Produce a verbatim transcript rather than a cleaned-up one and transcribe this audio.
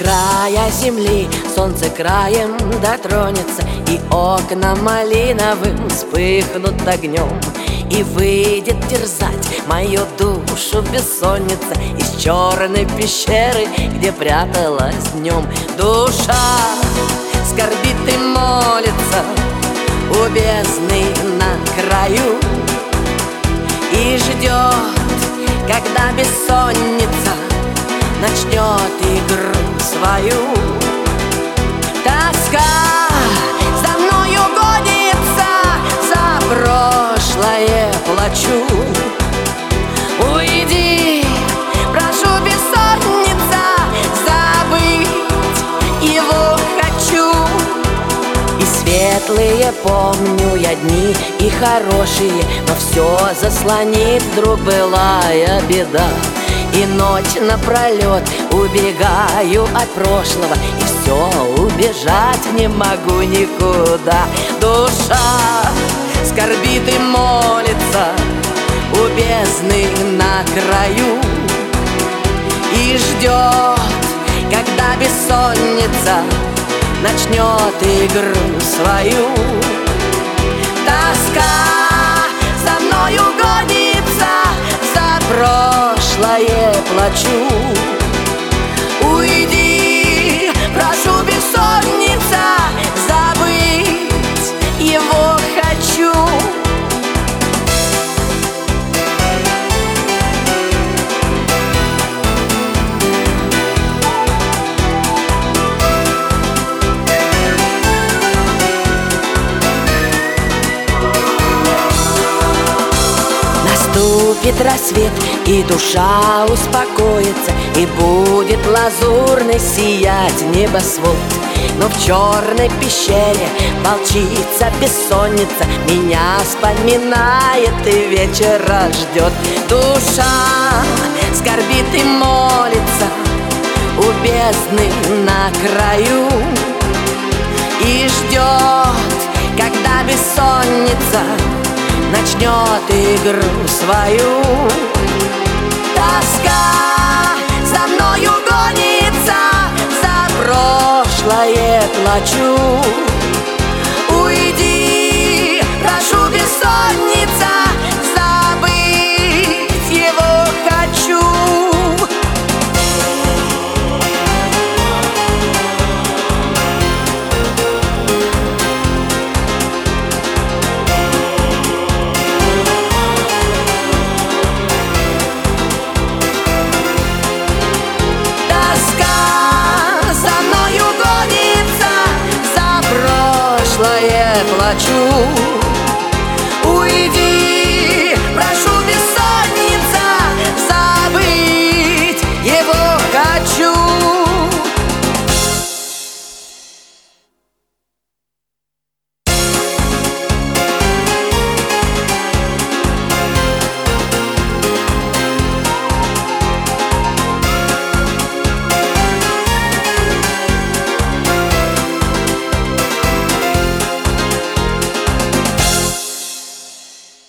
края земли солнце краем дотронется, и окна малиновым вспыхнут огнем, и выйдет терзать мою душу бессонница из черной пещеры, где пряталась днем. Душа скорбит и молится у бездны на краю и ждет, когда бессонница начнет игру свою. Тоска за мною гонится, за прошлое плачу. Уйди, прошу, бессонница, забыть его хочу. И светлые помню я дни, и хорошие, но все заслонит вдруг былая беда. И ночь напролет убегаю от прошлого, и все, убежать не могу никуда. Душа скорбит и молится у бездны на краю и ждет, когда бессонница начнет игру свою. Тоска за мною гонится, за прошлое плачу. Уйди, прошу, бессонница, забыть его хочу. Наступит рассвет, и душа успокоится, и будет лазурный сиять небосвод. Но в черной пещере волчица бессонница меня вспоминает и вечера ждет. Душа скорбит и молится у бездны на краю и ждет, когда бессонница начнет игру свою. Тоска за мною гонится, за прошлое плачу. Уйди, прошу, бессонница, забыть его хочу. Плачу.